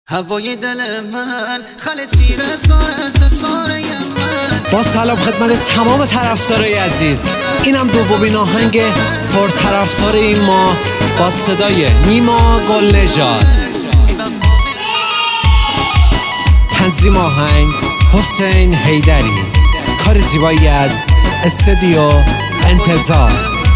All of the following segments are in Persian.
هوای دل من خل تیره تاره ستاره من. با سلام خدمت تمام طرفدارای عزیز، اینم دومین آهنگ پرطرفدار این ماه با صدای نیما گل‌نژاد. تنظیم آهنگ حسین حیدری، کار زیبایی از استودیو انتظار.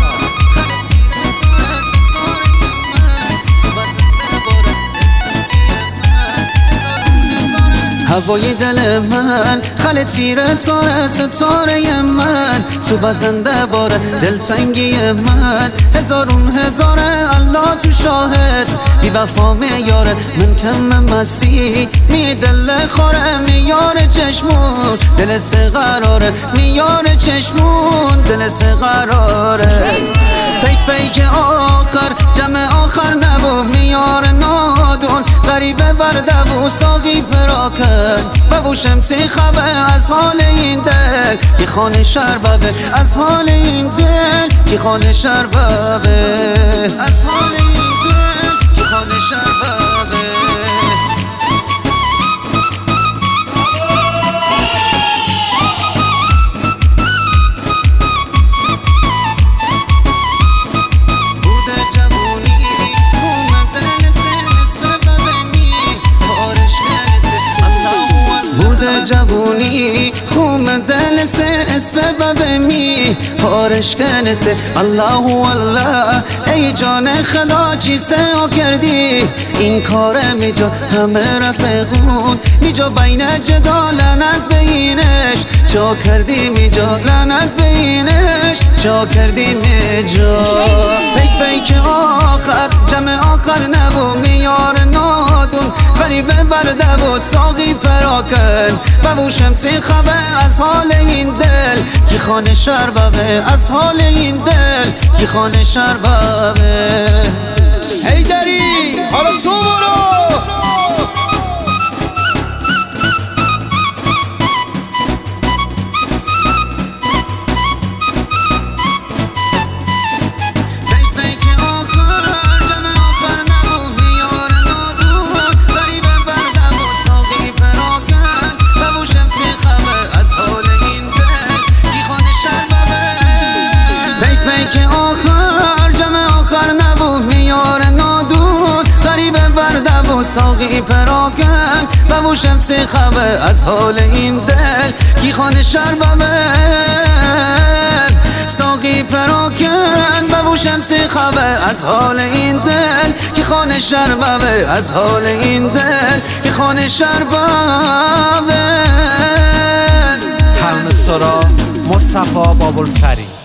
هوای دل من خل تیره تاره ستاره من، تو بزنده باره دلتنگی من. هزارون هزاره الله تو شاهد، بی وفا میاره من کم مستی. می دل خوره میار چشمون، دل سه قراره میار چشمون، دل سه قراره. پیک آخر جمع آخر نبو میار نادون، غریبه برده و ساقی پراکن ببوشم تی خبه از حال این دل. کی خانه شربه از حال این دل، کی خانه شربه از حال این دل، کی خانه شربه. جوونی خوم دل سے اس پہ ببمی پارش کرنے سے اللہ والله. ای جان خدا چی سعی کردی این کار میجا همه رفقون، میجا بین جدا لعنت بینش چا کردی، میجا لعنت بینش چا کردی میجا. پیک آخر جمع آخر نبو میار نادون، غریبه برده و ساقی پراکن ببوشم تی خبه از حال این دل. کی خانه شربه از حال این دل، کی خانه شربه. حیدری حالا تو برو. که آخر جمع آخر نبو میار نادون، غریبه برده و ساقی پراکن ببوشم تی خبه از حال این دل. کی خانه شربه ساقی پراکن ببوشم تی خبه از حال این دل. کی خانه شربه از حال این دل، کی خانه شربه. ترانه سرا مصطفی بابلسری.